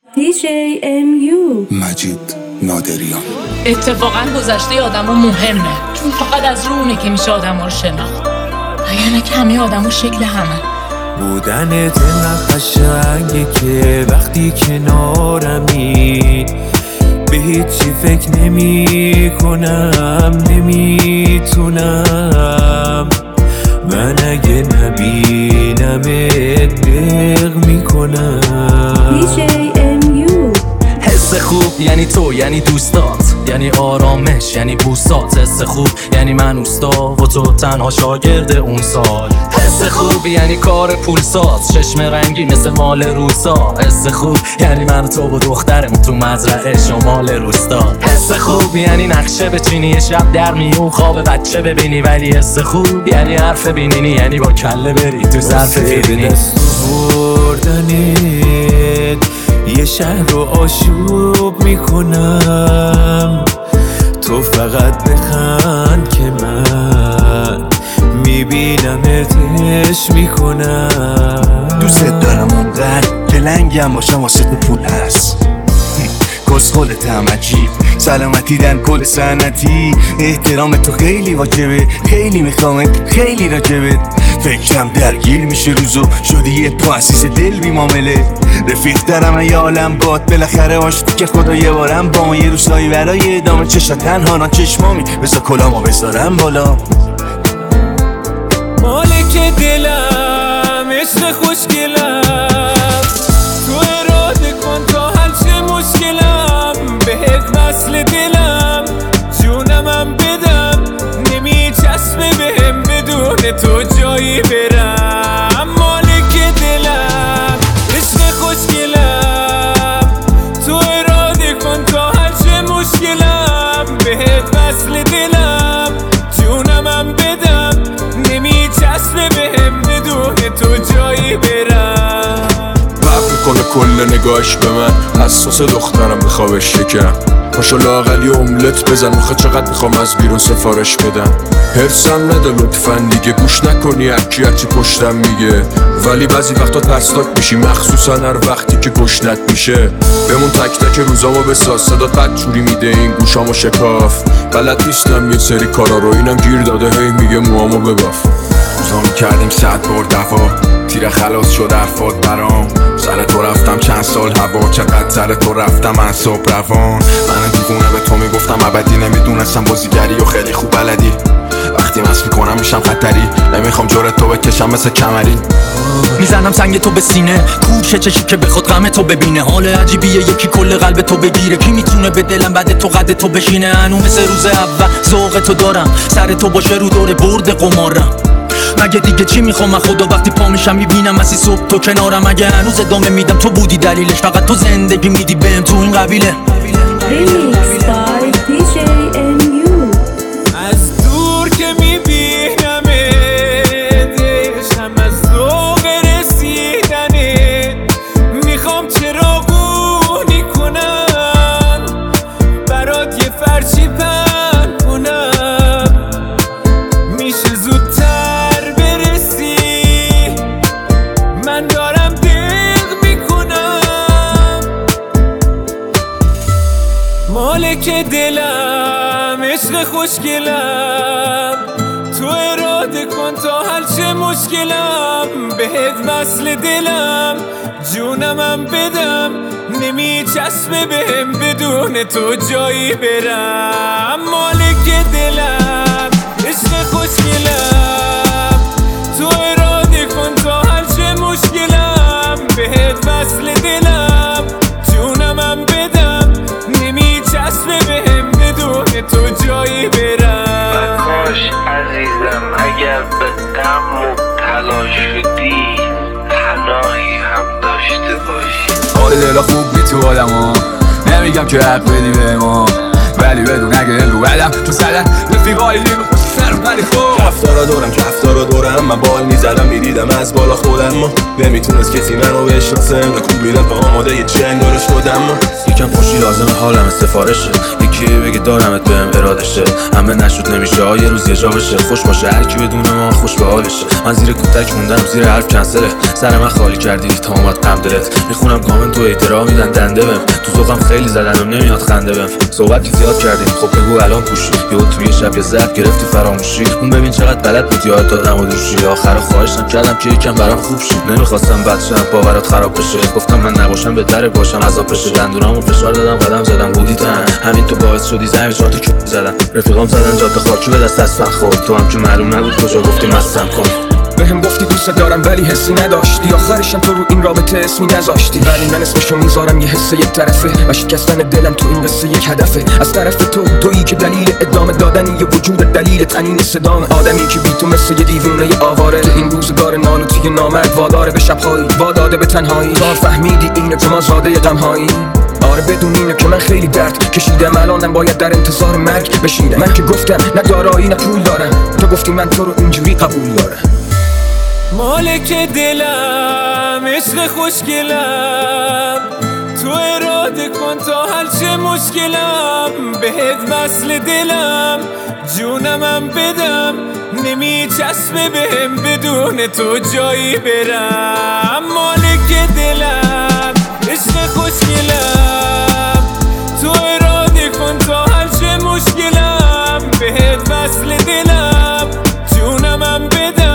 DJMU مجید نادریان. اتفاقا گذشته آدمو مهمه، چون فقط از رو اونه که میشه آدم رو شناخت. یعنی که همه آدمو شکل همه بودنت اینقدر قشنگه که وقتی کنارمی به هیچی فکر نمی کنم، نمیتونم من اگه نبینمت دق میکنم. DJMU حس خوب یعنی تو، یعنی دوستات، یعنی آرامش، یعنی بوسات. حس خوب یعنی من اوستا و تو تنها شاگرد اون سال. حس خوب یعنی کار پولساز، چشم رنگی مثل مال روسا. حس خوب یعنی من و تو و دخترم تو مزرعه شمال روستا. حس خوب یعنی نقشه بچینی شب در میون خواب بچه ببینی. ولی حس خوب یعنی حرف بینینی، یعنی با کله بری تو ظرف فیرینی. یه شهر رو آشوب میکنم، تو فقط بخند که من میبینمتش میکنم. دوست دارم اونقدر که لنگم باشم واسه تو پول هست. کسخلت هم عجیب، سلامتی در کل سنتی. احترام تو خیلی واجبه، خیلی میخوامت، خیلی راجبت. فکرم درگیر میشه روزو، شدی یه مؤسس دل بی معامله. رفیق دارم یه عالم باد، بالاخره آشتی که خدا یه بارم با ما. یه روزایی برای ادامه چشا تنها چشمامی، بذار کلامو بذارم بالا. مالک دلم، عشق خوشگلم، تو اراده کن تا حل چه مشکلم. بهت وصل دلم، جونمم بدم، نمیچسبه بهم بدون تو جایی برم. مالک دلم، عشق خوشگلم، تو اراده کن تا حل چه مشکلم. بهت وصل دلم، جونمم بدم، نمیچسبه بهم بدون تو جایی برم. فرق میکنه کل نگاهش به من، حساس دخترم بخوابش شکم. پاشو لااقل یه املت بزن، آخه چقدر میخوام از بیرون سفارش بدم. حرصم نده لطفا دیگه، گوش نکنی هرکی هرچی پشتم میگه. ولی بعضی وقتا ترسناک میشی، مخصوصا هر وقتی که گشنت میشه. بمون تک تک روزامو بساز، صدات بد جوری میده این گوشامو شکاف. بلد نیستم یه سری کارا رو، اینم گیر داده هی میگه موامو بباف. روزامو کردیم 100 بار دفا، تیر خلاص شد حرفات برام. سر تو رفتم چند سال هوا، چقدر سر تو رفتم من صبح روان. من دیوونه به تو میگفتم ابدی، نمیدونستم بازیگری و خیلی خوب بلدی. وقتی مست میکنم میشم خطری، نمیخوام جورت تو بکشم مثل کمری. میزنم سنگ تو به سینه، کوچه چشی که بخواد غم تو ببینه. حال عجیبیه یکی کل قلب تو بگیره. کی میتونه به دلم بعد تو قد تو بشینه؟ هنو مثل روز اول ذوق تو دارم، سر تو باشه رو دور برد قمارم. مگه دیگه چی میخوام من خدا؟ وقتی پا میشم میبینم مسیح صبح تو کنارم. اگه هنوز ادامه میدم تو بودی دلیلش، فقط تو زندگی میدی بهم تو این قبیله. Remix by DJMU از دور که میبینم دشم از ذوق رسیدنه. میخوام چراغونی کنم برات یه فرشی پهن کنم. میشه زودتر برسی، من دارم دق میکنم. مالک دلم، عشق خوشگلم، تو اراده کن تا حل چه مشکلم. بهت وصل دلم، جونمم بدم، نمیچسبه بهم بدون تو جایی برم. مالک دلم، عشق خوشگلم، تو اراده کن تا حل چه مشکلم. بهت وصل دلم، جونمم بدم، نمیچسبه بهم بدون تو جایی برم. کاش عزیزم اگر به غم مبتلا شدی، پناهی هم داشته باشی. حال دلا خوب بی تو آدم ها، نمیگم که حق بدی به ما، ولی بدون اگه دل رو بدم تو سدن رفیقای دیگه خوش فرم. ولی خوب کفتارا دورم من بال میزدم میدیدم از بالا خودم. ما نمیتونست کسی منو بشناسه، انقدر کوبیدم تا آماده یه جنگ داره شدم. یکم خوشی لازمه حالم سفارشه یکی بگه دارمت بهم ارادشه همه نشد نمیشه یه روز یه جا بشه خوش باشه هر کی بدونه ما خوش به حالشه من زیر کتک موندم زیر حرف کنسله سر من خالی کردی تا اومد غم دلت میخونم کامنت و احترام میدن دنده بهم تو ذوقم خیلی زدن و نمیاد خنده بهم صحبتی زیاد کردیم خب بگو الان پوشی یهو توی شب یه زب گرفتی فراموشی اون ببین چقدر بلد بود یاد دادم و دوشی آخر خواهشم کردم که یکم برام خوب شی نمیخواستم بچه‌م باورات خراب بشه گفتم من نباشم بهتره باشم عذاب بشه دندونامو فشار دادم قدم زدم بودی تن همین تو باعث شدی زمین چهار تا کیپ زدم رفیقام زدن جاده خاکی به دست از فن خورد تو هم که معلوم نبود کجا گفتی مستم کن بهم گفتی دوست دارم ولی حسی نداشتی آخرشم تو رو این رابطه اسمی نذاشتی ولی من اسمشو میذارم یه حس یک طرفه و شکستن دلم تو این قصه یک هدفه از طرف تویی که دلیل ادامه دادنی یه وجود دلیل تنین صدام آدمی که بی تو مثل یه دیوونه یه آواره تو این روزگار نالوتی نامرد واداره به شبهایی واداده به تنهایی تا فهمیدی اینو که ما زاده غمهایی آره بدون اینو که من خیلی درد کشیدم الانم باید در انتظار مرگ بشینم من که گفتم نه دارایی نه پول دارم تو گفتی من تو رو اینجوری قبول دارم مالک دلم عشق خوشگلم تو اراده کن تا حل چه مشکلم بهت وصل دلم جونمم بدم نمیچسبه بهم بدون تو جایی برم مالک دلم عشق خوشگلم تو اراده کن تا حل چه مشکلم بهت وصل دلم جونمم بدم